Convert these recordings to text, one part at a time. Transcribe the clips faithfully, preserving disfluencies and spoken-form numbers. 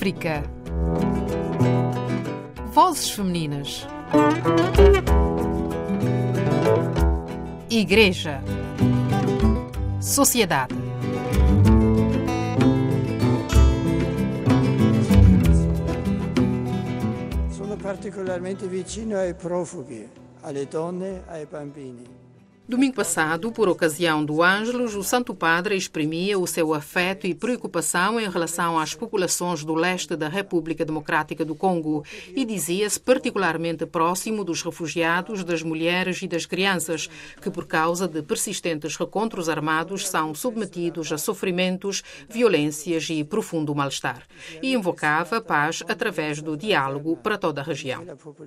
África. Vozes femininas. Igreja. Sociedade. Sono particolarmente vicino ai profughi, alle donne, ai bambini. Domingo passado, por ocasião do Ângelus, o Santo Padre exprimia o seu afeto e preocupação em relação às populações do leste da República Democrática do Congo e dizia-se particularmente próximo dos refugiados, das mulheres e das crianças, que por causa de persistentes recontros armados são submetidos a sofrimentos, violências e profundo mal-estar. E invocava paz através do diálogo para toda a região.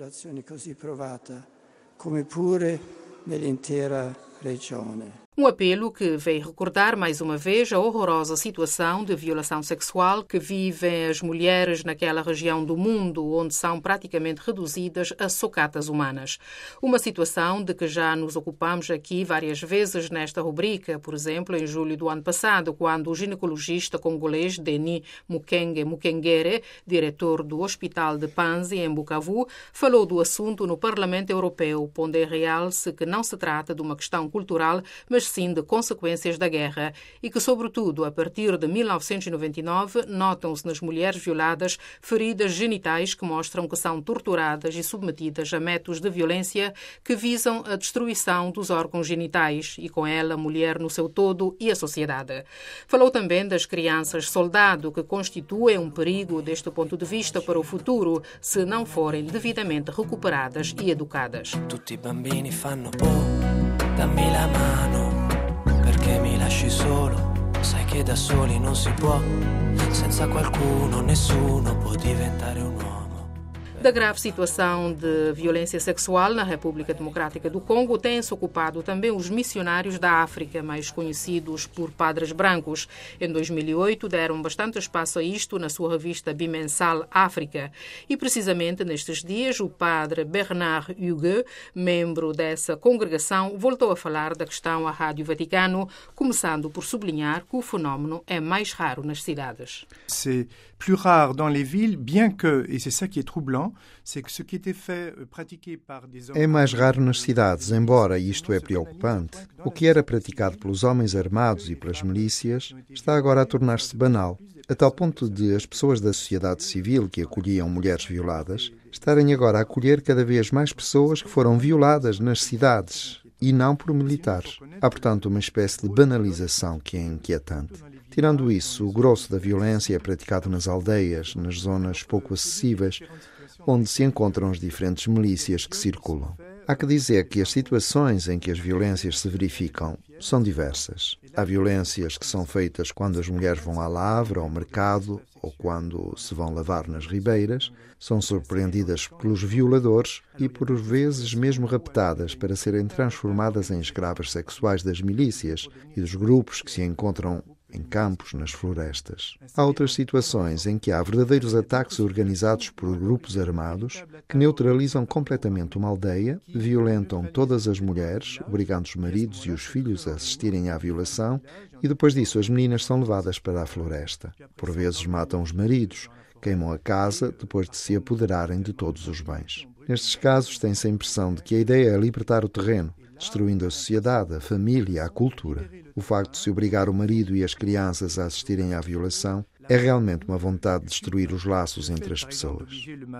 Nell'intera regione. Um apelo que veio recordar mais uma vez a horrorosa situação de violação sexual que vivem as mulheres naquela região do mundo onde são praticamente reduzidas a sucatas humanas. Uma situação de que já nos ocupamos aqui várias vezes nesta rubrica, por exemplo, em julho do ano passado, quando o ginecologista congolês Denis Mukwege Mukengere, diretor do Hospital de Panzi, em Bukavu, falou do assunto no Parlamento Europeu, pondo em realce que não se trata de uma questão cultural, mas sim de consequências da guerra e que, sobretudo, a partir de mil novecentos e noventa e nove, notam-se nas mulheres violadas feridas genitais que mostram que são torturadas e submetidas a métodos de violência que visam a destruição dos órgãos genitais e, com ela, a mulher no seu todo e a sociedade. Falou também das crianças soldado, que constituem um perigo deste ponto de vista para o futuro, se não forem devidamente recuperadas e educadas. Tutti i bambini fanno oh, dammi la mano. Perché mi lasci solo, sai che da soli non si può, senza qualcuno nessuno può diventare un uomo. Da grave situação de violência sexual na República Democrática do Congo têm-se ocupado também os missionários da África, mais conhecidos por padres brancos. Em dois mil e oito deram bastante espaço a isto na sua revista bimensal África. E precisamente nestes dias o padre Bernard Hugues, membro dessa congregação, voltou a falar da questão à Rádio Vaticano, começando por sublinhar que o fenómeno é mais raro nas cidades. C'est plus rare dans les villes, bien que, et c'est ça qui est troublant, c'est que ce qui était fait, pratiqué par des hommes... É mais raro nas cidades, embora isto é preocupante. O que era praticado pelos homens armados e pelas milícias está agora a tornar-se banal, a tal ponto de as pessoas da sociedade civil que acolhiam mulheres violadas estarem agora a acolher cada vez mais pessoas que foram violadas nas cidades e não por militares. Há, portanto, uma espécie de banalização que é inquietante. Tirando isso, o grosso da violência é praticado nas aldeias, nas zonas pouco acessíveis, onde se encontram as diferentes milícias que circulam. Há que dizer que as situações em que as violências se verificam são diversas. Há violências que são feitas quando as mulheres vão à lavra, ao mercado, ou quando se vão lavar nas ribeiras, são surpreendidas pelos violadores e, por vezes, mesmo raptadas para serem transformadas em escravas sexuais das milícias e dos grupos que se encontram em campos, nas florestas. Há outras situações em que há verdadeiros ataques organizados por grupos armados que neutralizam completamente uma aldeia, violentam todas as mulheres, obrigando os maridos e os filhos a assistirem à violação, e depois disso as meninas são levadas para a floresta. Por vezes matam os maridos, queimam a casa depois de se apoderarem de todos os bens. Nestes casos tem-se a impressão de que a ideia é libertar o terreno, destruindo a sociedade, a família, a cultura. O facto de se obrigar o marido e as crianças a assistirem à violação é realmente uma vontade de destruir os laços entre as pessoas.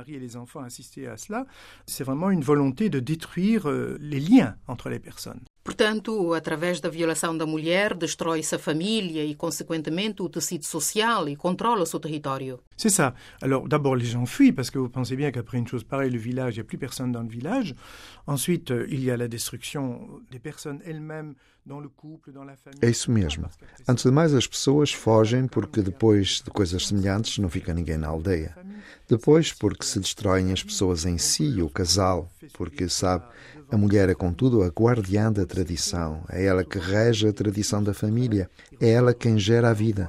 C'est vraiment une volonté de détruire les liens entre les personnes. Portanto, através da violação da mulher, destrói-se a família e, consequentemente, o tecido social e controla-se o território. C'est ça. Alors, d'abord, les gens fuient parce que vous pensez bien qu'après une chose pareille, le village, il n'y a plus personne dans le village. Ensuite, il y a la destruction des personnes elles-mêmes dans le couple, dans la famille. É isso mesmo. Antes de mais, as pessoas fogem porque depois de coisas semelhantes não fica ninguém na aldeia. Depois, porque se destroem as pessoas em si, o casal, porque, sabe, a mulher é, contudo, a guardiã da tradição. É ela que rege a tradição da família. É ela quem gera a vida.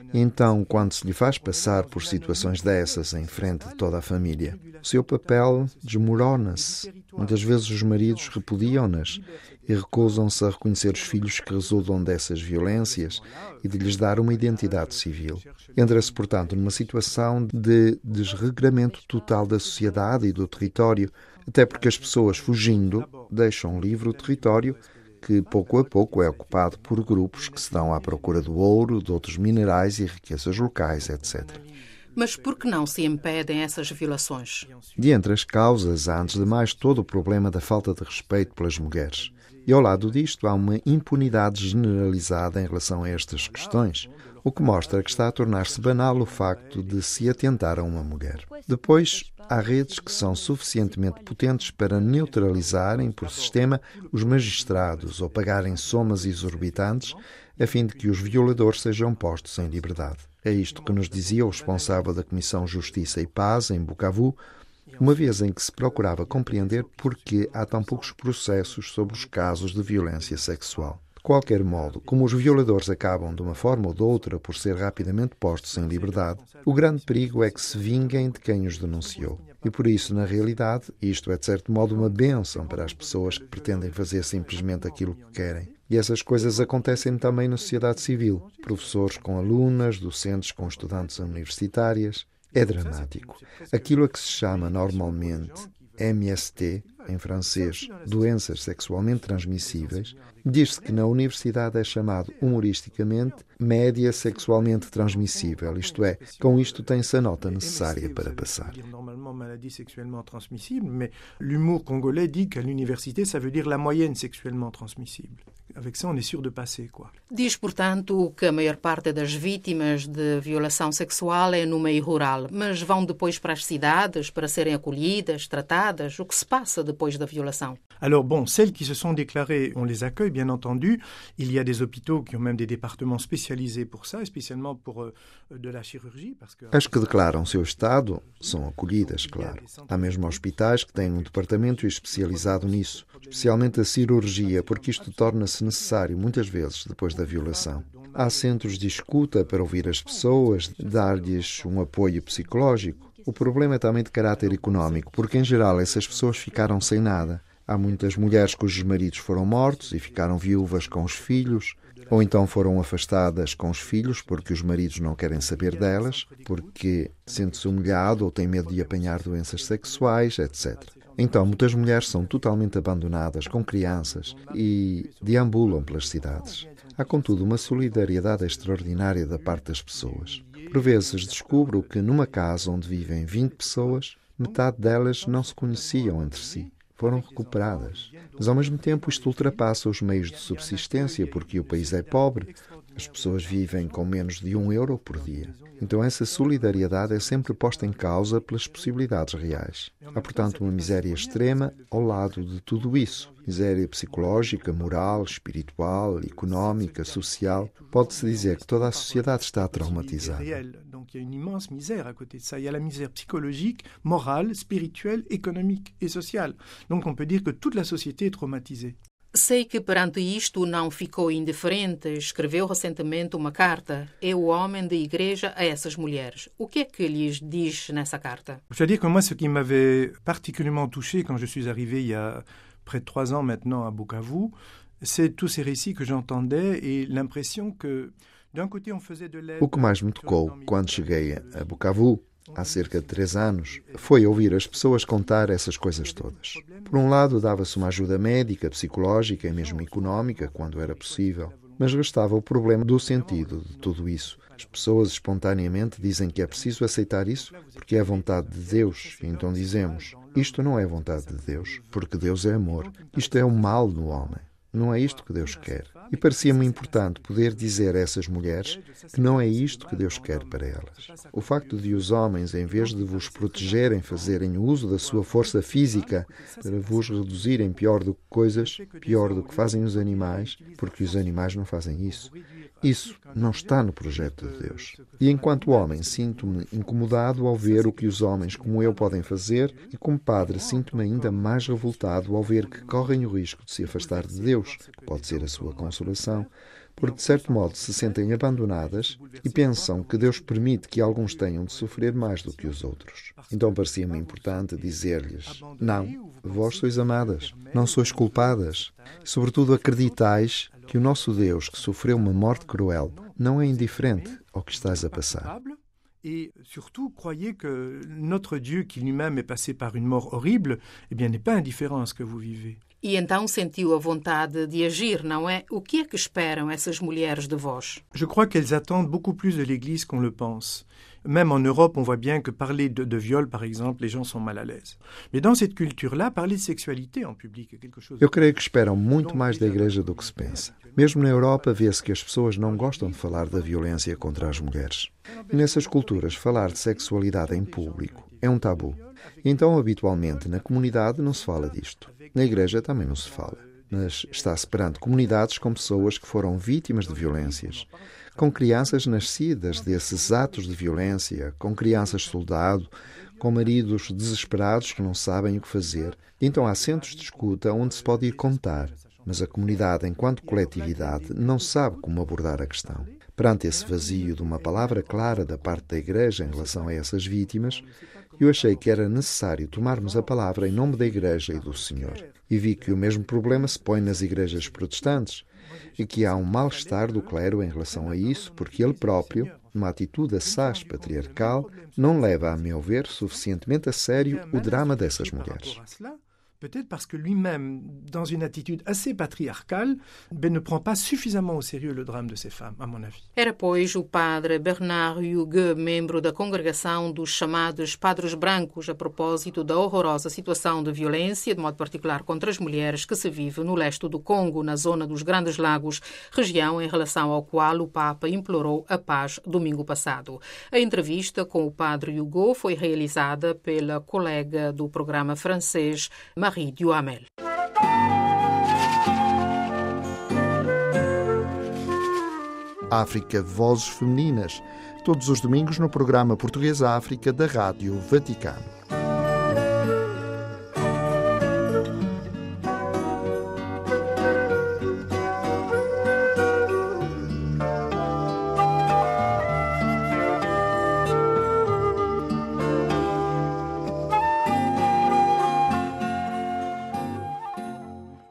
E então, quando se lhe faz passar por situações dessas em frente de toda a família, o seu papel desmorona-se. Muitas vezes os maridos repudiam-nas e recusam-se a reconhecer os filhos que resultam dessas violências e de lhes dar uma identidade civil. Entra-se, portanto, numa situação de desregramento total da sociedade e do território, até porque as pessoas, fugindo, deixam livre o território que, pouco a pouco, é ocupado por grupos que se dão à procura do ouro, de outros minerais e riquezas locais, etcétera. Mas por que não se impedem essas violações? De entre as causas, há, antes de mais, todo o problema da falta de respeito pelas mulheres. E ao lado disto há uma impunidade generalizada em relação a estas questões, o que mostra que está a tornar-se banal o facto de se atentar a uma mulher. Depois, há redes que são suficientemente potentes para neutralizarem por sistema os magistrados ou pagarem somas exorbitantes a fim de que os violadores sejam postos em liberdade. É isto que nos dizia o responsável da Comissão Justiça e Paz, em Bukavu, uma vez em que se procurava compreender por que há tão poucos processos sobre os casos de violência sexual. De qualquer modo, como os violadores acabam de uma forma ou de outra por ser rapidamente postos em liberdade, o grande perigo é que se vinguem de quem os denunciou. E por isso, na realidade, isto é de certo modo uma bênção para as pessoas que pretendem fazer simplesmente aquilo que querem. E essas coisas acontecem também na sociedade civil. Professores com alunas, docentes com estudantes universitárias. É dramático. Aquilo a que se chama normalmente M S T, em francês, doenças sexualmente transmissíveis, diz-se que na universidade é chamado humoristicamente média sexualmente transmissível, isto é, com isto tem-se a nota necessária para passar. Normalement maladie sexuellement transmissible, mais l'humour congolais dit qu'à l'université ça veut dire la moyenne sexuellement transmissible. Avec ça on est sûr de passer, quoi. Diz, portanto, que a maior parte das vítimas de violação sexual é no meio rural, mas vão depois para as cidades para serem acolhidas, tratadas. O que se passa depois da violação? Alors bon, celles qui se sont déclarées, on les accueille bien entendu. Il y a des hôpitaux qui ont même des départements spécialisés pour ça, spécialement pour euh, de la chirurgie, parce que as que declaram seu estado são acolhidas, claro. Há mesmo hospitais que têm um departamento especializado nisso, especialmente a cirurgia, porque isto torna-se necessário muitas vezes depois da violação. Há centros de escuta para ouvir as pessoas, dar-lhes um apoio psicológico. O problema é também de caráter económico, porque em geral essas pessoas ficaram sem nada. Há muitas mulheres cujos maridos foram mortos e ficaram viúvas com os filhos, ou então foram afastadas com os filhos porque os maridos não querem saber delas, porque sente-se humilhado ou tem medo de apanhar doenças sexuais, etcétera. Então, muitas mulheres são totalmente abandonadas com crianças e deambulam pelas cidades. Há, contudo, uma solidariedade extraordinária da parte das pessoas. Por vezes descubro que numa casa onde vivem vinte pessoas, metade delas não se conheciam entre si. Foram recuperadas. Mas, ao mesmo tempo, isto ultrapassa os meios de subsistência, porque o país é pobre. As pessoas vivem com menos de um euro por dia. Então, essa solidariedade é sempre posta em causa pelas possibilidades reais. Há, portanto, uma miséria extrema ao lado de tudo isso. Miséria psicológica, moral, espiritual, económica, social. Pode-se dizer que toda a sociedade está traumatizada. Donc il y a une immense misère à côté de ça. Il y a la misère psychologique, morale, spirituelle, économique et sociale. Donc on peut dire que toute la société est traumatisée. Sei que perante isto não ficou indiferente. Escreveu recentemente uma carta. É o homem da igreja a essas mulheres. O que é que lhes diz nessa carta? Je dois dire que moi, ce qui m'avait particulièrement touché quand je suis arrivé il y a près de trois ans maintenant à Bukavu, c'est tous ces récits que j'entendais et l'impression que o que mais me tocou quando cheguei a Bukavu, há cerca de três anos, foi ouvir as pessoas contar essas coisas todas. Por um lado, dava-se uma ajuda médica, psicológica e mesmo económica, quando era possível, mas restava o problema do sentido de tudo isso. As pessoas espontaneamente dizem que é preciso aceitar isso porque é a vontade de Deus, e então dizemos, isto não é a vontade de Deus, porque Deus é amor. Isto é o mal no homem. Não é isto que Deus quer. E parecia-me importante poder dizer a essas mulheres que não é isto que Deus quer para elas. O facto de os homens, em vez de vos protegerem, fazerem uso da sua força física para vos reduzirem pior do que coisas, pior do que fazem os animais, porque os animais não fazem isso. Isso não está no projeto de Deus. E enquanto homem, sinto-me incomodado ao ver o que os homens como eu podem fazer e como padre sinto-me ainda mais revoltado ao ver que correm o risco de se afastar de Deus, que pode ser a sua consolação, porque de certo modo se sentem abandonadas e pensam que Deus permite que alguns tenham de sofrer mais do que os outros. Então parecia-me importante dizer-lhes: não, vós sois amadas, não sois culpadas. E, sobretudo, acreditais que o nosso Deus, que sofreu uma morte cruel, não é indiferente ao que estás a passar. Et surtout, croyez que notre Dieu, qui lui-même est passé par une mort horrible, eh bien, n'est pas indifférent à ce que vous vivez. E então sentiu a vontade de agir, não é? O que é que esperam essas mulheres de vós? Je crois qu'elles attendent beaucoup plus de l'Église qu'on le pense. Même en Europe, on voit bien que parler de, de viol, par exemple, les gens sont mal à l'aise. Mais dans cette culture-là, parler de sexualité en public est quelque chose... Eu creio que esperam muito mais da Igreja do que se pensa. Mesmo na Europa, vê-se que as pessoas não gostam de falar da violência contra as mulheres. E nessas culturas, falar de sexualidade em público é um tabu. Então, habitualmente, na comunidade não se fala disto. Na Igreja também não se fala. Mas está-se perante comunidades com pessoas que foram vítimas de violências, com crianças nascidas desses atos de violência, com crianças soldado, com maridos desesperados que não sabem o que fazer. Então há centros de escuta onde se pode ir contar, mas a comunidade, enquanto coletividade, não sabe como abordar a questão. Perante esse vazio de uma palavra clara da parte da Igreja em relação a essas vítimas, eu achei que era necessário tomarmos a palavra em nome da Igreja e do Senhor. E vi que o mesmo problema se põe nas igrejas protestantes e que há um mal-estar do clero em relação a isso, porque ele próprio, numa atitude assaz patriarcal, não leva, a meu ver, suficientemente a sério o drama dessas mulheres. Peut-être parce que lui-même, dans une attitude assez patriarcale, ben, ne prend pas suffisamment au sérieux le drame de ces femmes, à mon avis. Era, pois, o padre Bernard Hugues, membro da congregação dos chamados Padres Brancos, a propósito da horrorosa situação de violência, de modo particular contra as mulheres, que se vive no leste do Congo, na zona dos Grandes Lagos, região em relação ao qual o Papa implorou a paz domingo passado. A entrevista com o padre Hugues foi realizada pela colega do programa francês, Marie Duhamel. África, Vozes Femininas, todos os domingos no programa Português África da Rádio Vaticano.